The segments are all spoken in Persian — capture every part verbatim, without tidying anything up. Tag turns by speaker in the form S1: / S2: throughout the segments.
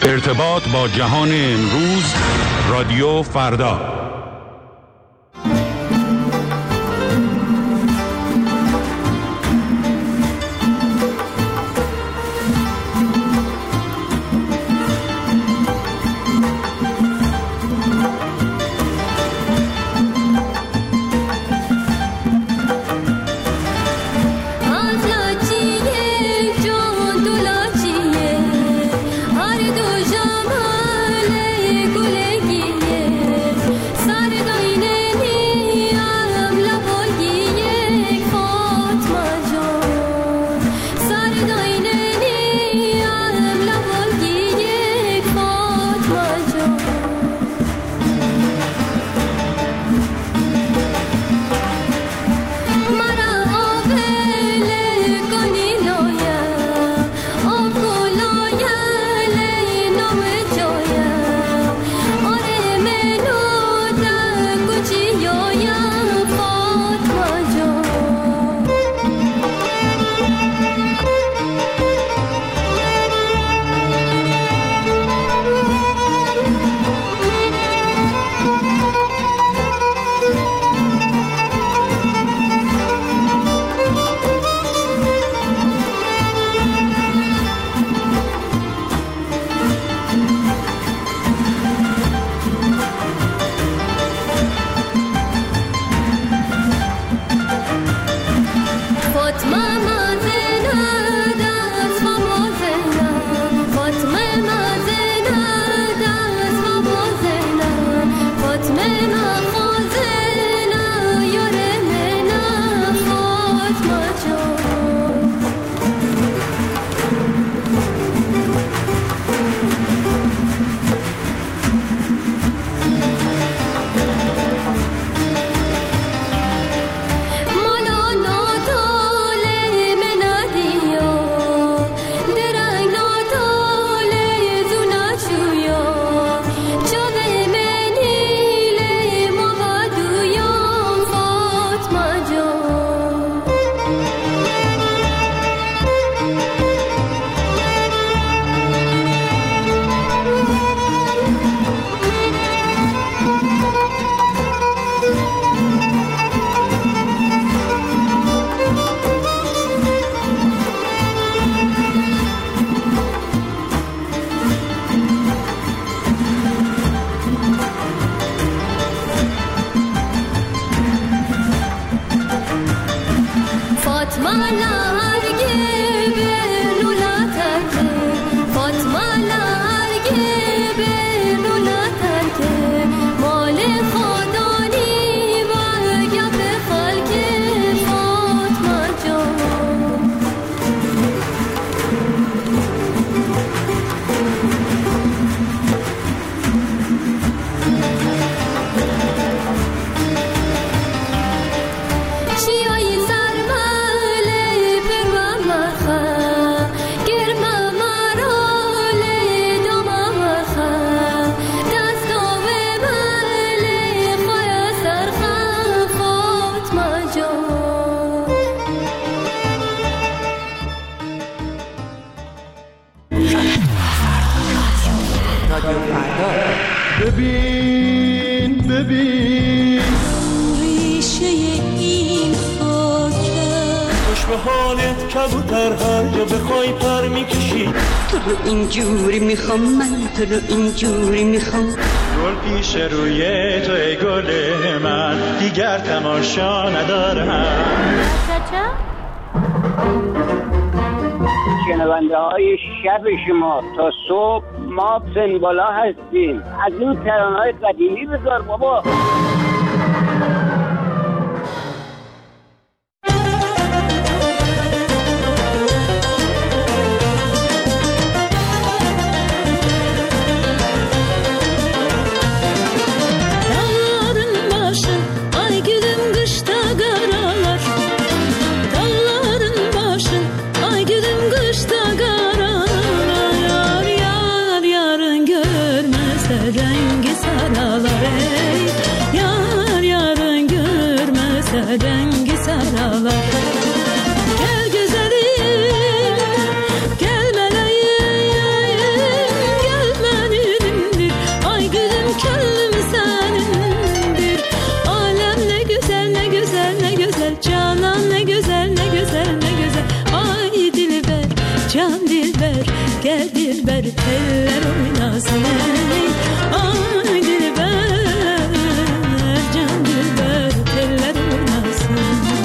S1: ارتباط با جهان امروز، رادیو فردا.
S2: ببین ببین
S3: ریشه این خاکه
S2: خوش به حالت کبوتر هر جا بخوای پر میکشی
S3: تو رو اینجوری میخوام من تو رو اینجوری میخوام
S2: گل پیش روی تو ای گل من دیگر تماشا ندارم
S4: شنونده های شب شما تا صبح ما پسن بالا هستیم. از این ترانه های قدیمی بذار بابا.
S3: Rengi saralar ey
S5: gel dilber eller oynasın ey. Ay dilber can dilber eller oynasın.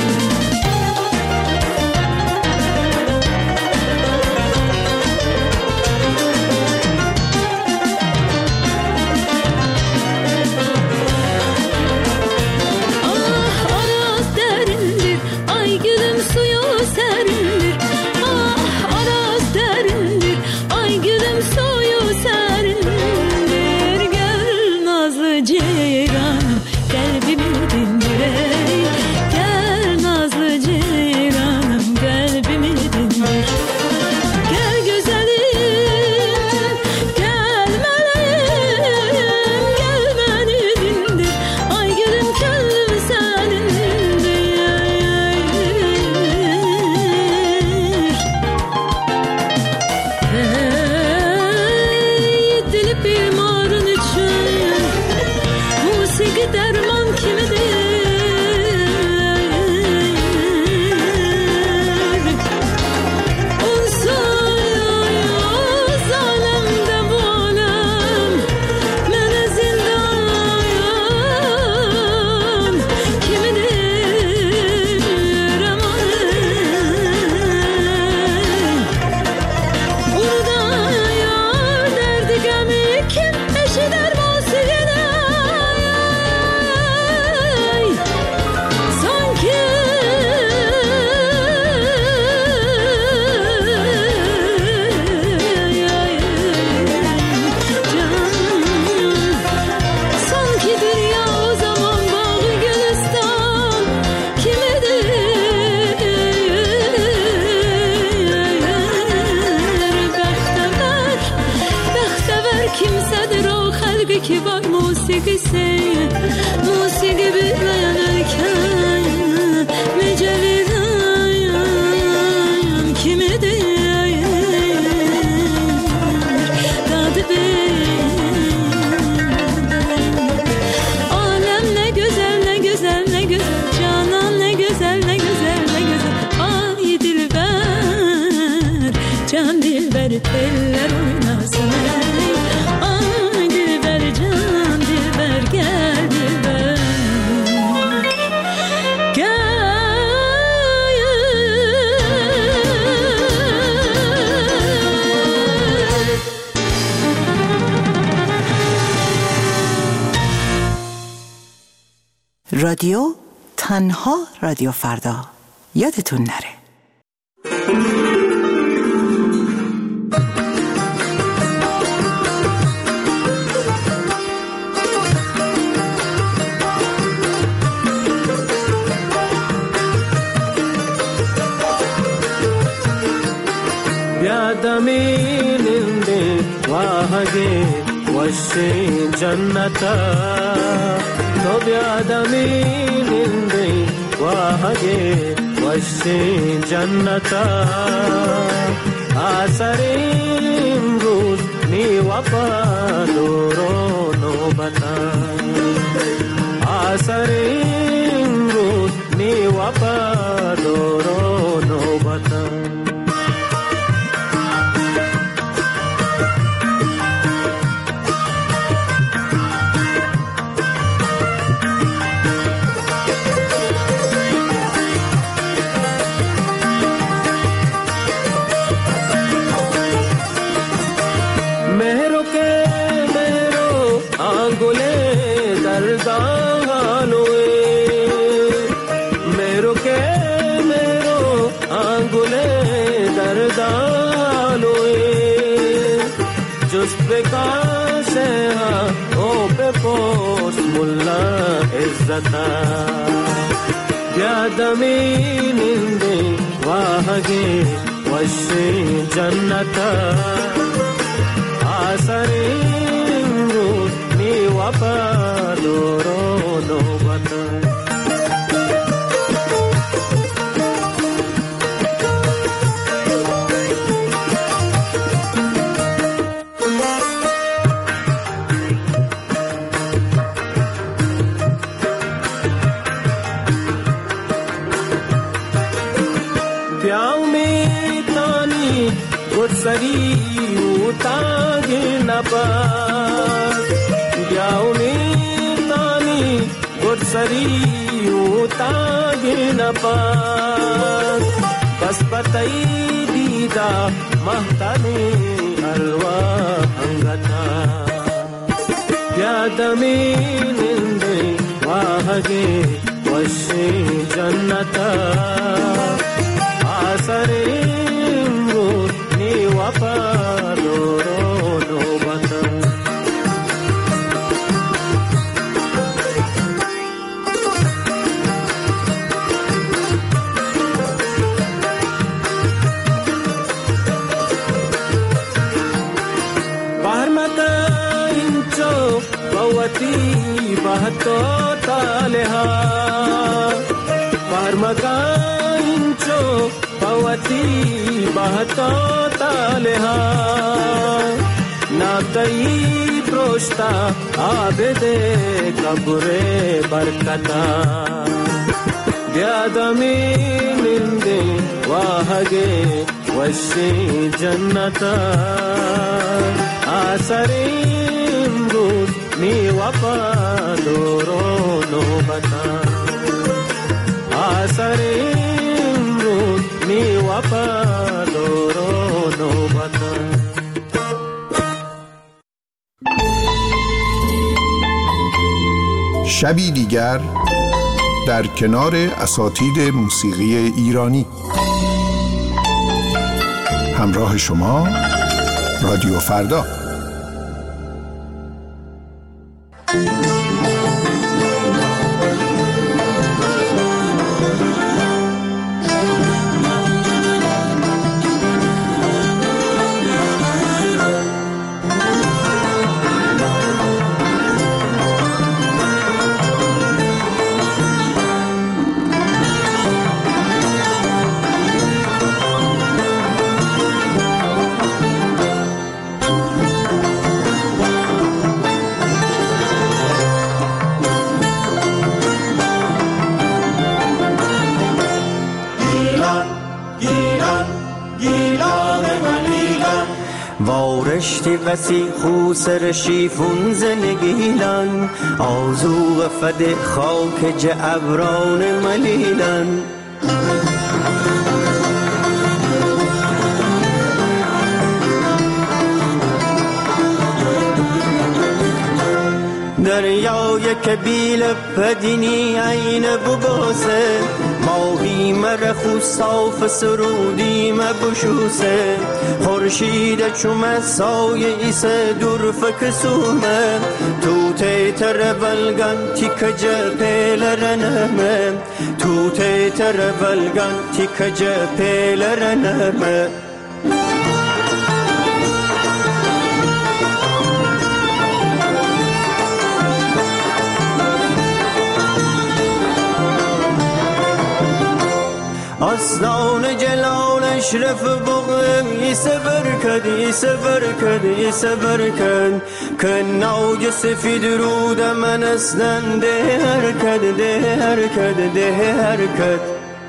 S5: Eller oynasın ey. Ay dilber can dilber gel dilber gel.
S6: رادیو تنها رادیو فردا یادتون نره.
S7: ಯಾದಮೀನಿಂದೆ ವಾಹಗೆ ವಶೆ ಜನ್ನತ ಯಾದಮೀನಿಂದೆ ವಾಹಗೆ ವಶೆ ಜನ್ನತ ಆಸರೆ ಇಮ್ರೂಸ್ ನೀ ವಫಾದೋರೋ ನೋಬತ ಆಸರೆ ಇಮ್ರೂಸ್ ನೀ ವಫಾದೋರೋ ನೋಬತ ಯಾದಮೀನಿಂದೆ ವಾಹಗೆ ವಶೆ ಜನ್ನತ ಆಸರೆ ನೀ ವಫಾದೋರೋ ನೋಬತ सरी تاگی نباد بیاونی تانی گرسری تاگی نباد بس بتائی دیدا مهتانی الوا انگتا یادمی نندے واہگے وشی جنتا آسرے نی وفادو رو نوبتا بوتی بہتو تالہا پرمکائن چو بوتی بہتو تالہا ناتئی پروشتا آبدے قبر برکتا بیادمی نندے واہگے وشی جنتا آسرین روز نی وفادو رو نوبتا آسرین روز نی وفادو رو نوبتا
S8: شبی دیگر در کنار اساتید موسیقی ایرانی. همراه شما رادیو فردا.
S9: وارشتی وسی خوسر شیفون زنگیلن آزو فد خاک جعبران ملیلن دریای کبیل پدینی عین بباسه ماهی مرخو صاف سرودی مبشوسه خورشید چوم سایه ایسه دور فکسومه تو تیتر بلگن تیک جپیل رنمه تو تیتر بلگن تیک جپیل رنمه اسنان جلال اشرف بغم يسبر كد يسبر كد يسبر كد كالنوج سفيد رود من اسنان دهر كد دهر كد دهر كد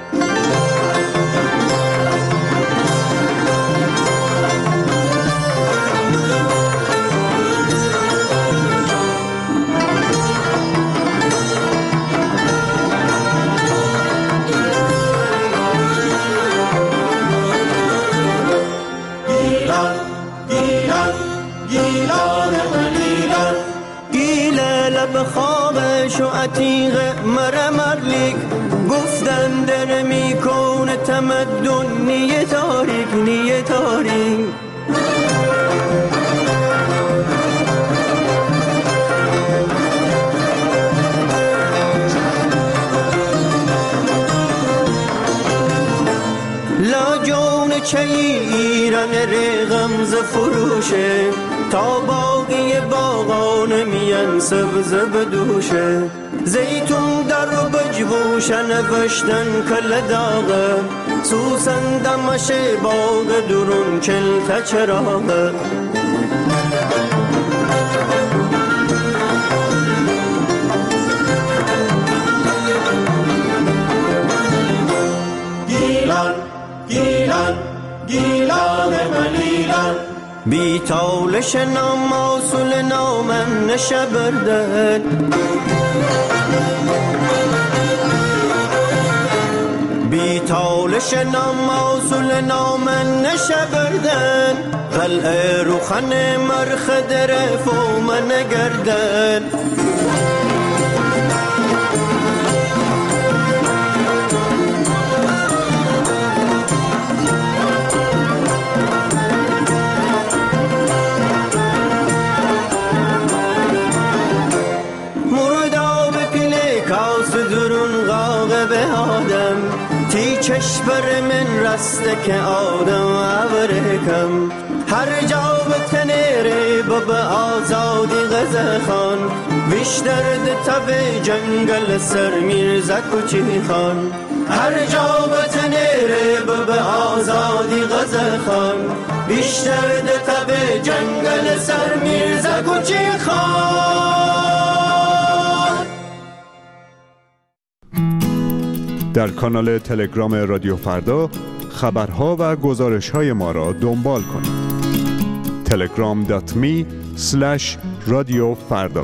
S9: عتیق مرمرلیک گفتن در میکون تمدن نیه تاریک نیه تاریک لا جون چه ایران رغم ز فروشه تا باقی باغان میان سبز بدوشه زیتون در بجبوش نوشتن کل داغه سوسن دمش باغ درون کل تچراغه گیلان گیلان گیلان ملیلان بی تالش نام موصول نامن نشبردن بی تالش نام موصول نامن نشبردن قلعه روخن مرخ درف و من گردن چشبر من رسته که آدم عبرکم هر جا به تنیره باب آزادی غزه خان بیشتر ده تب جنگل سر میرزا کوچی خان هر جا به تنیره باب آزادی غزه خان بیشتر ده تب جنگل سر میرزا کوچی خان.
S10: در کانال تلگرام رادیو فردا خبرها و گزارش‌های ما را دنبال کنید. تلگرام دات می اسلش رادیو فردا.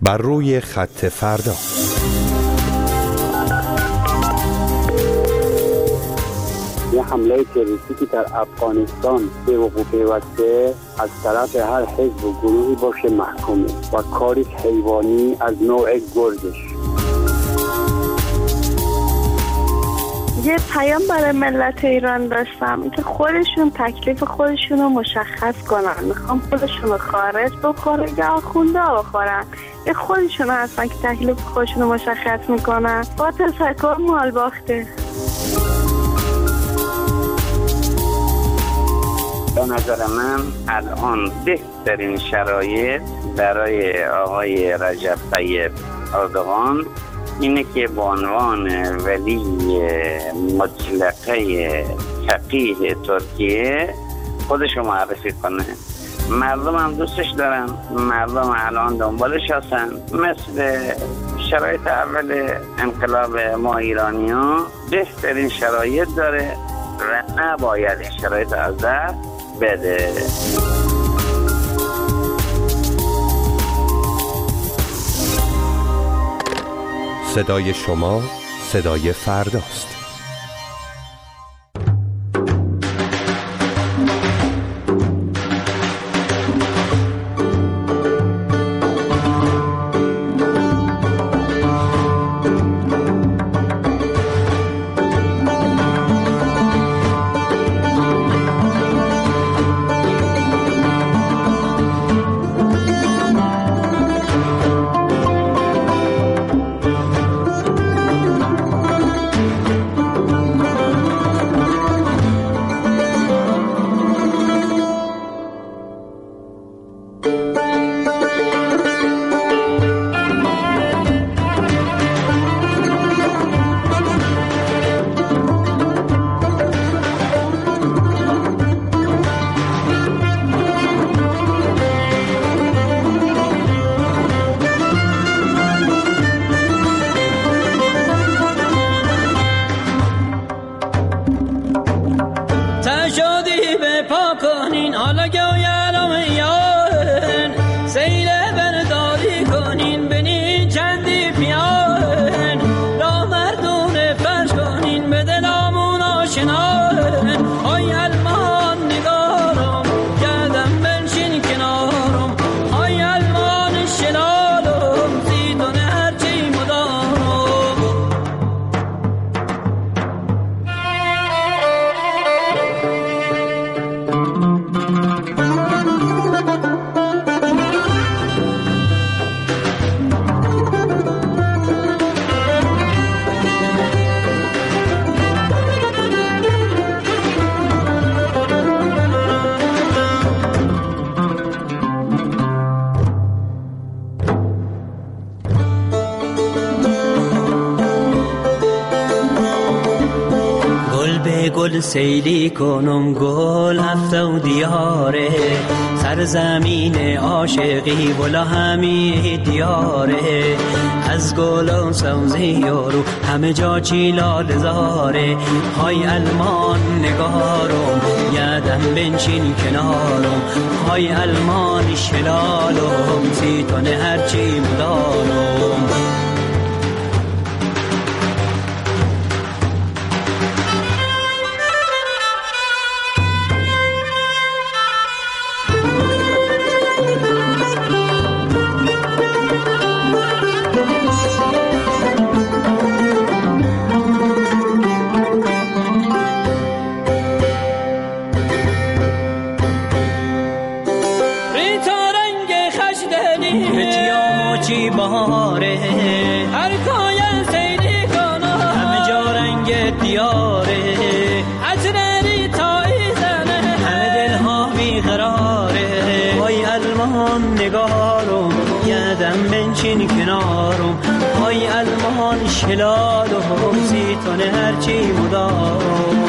S11: بر روی خط فردا.
S4: یه حمله تروریستی که در افغانستان به وقوع پیوسته از طرف هر حزب و گروهی باشه محکومه و کاری حیوانی از نوع گرزش.
S12: یه پیام برای ملت ایران داشتم که خودشون تکلیف خودشون رو مشخص کنن. میخوام خودشون رو خارج بخوره یا آخونده بخورن. یه خودشون هستن که تکلیف خودشون رو مشخص میکنن. با تشکر مال باخته.
S4: به نظر من الان بهترین شرایط برای آقای رجب طیب اردوغان اینه که به عنوان ولی مطلقه فقیه ترکیه خودش رو معرفی کنه. مردم هم دوستش دارن، مردم الان دنبالش هستن. مثل شرایط اول انقلاب ما ایرانی ها بهترین شرایط داره و نباید این شرایط از دست بده.
S11: صدای شما صدای فرداست.
S13: گل سیلی کنم گل هفته و دیاره سرزمین عاشقی بلا همی دیاره از گل و سوزی یارو همه جا چی لاله زاره های المان نگارم یادم بنشین کنارم های المان شلالم سیتونه هرچی مدارم بهاره هر کاین سیلی کنه همه جا رنگ دیاره عطری تایی زنه همه دل ها بیقراره وای المان نگارم یادم بنشین کنارم وای المان شلالم زیتونه هرچی مدارم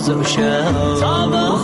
S13: روز و شب.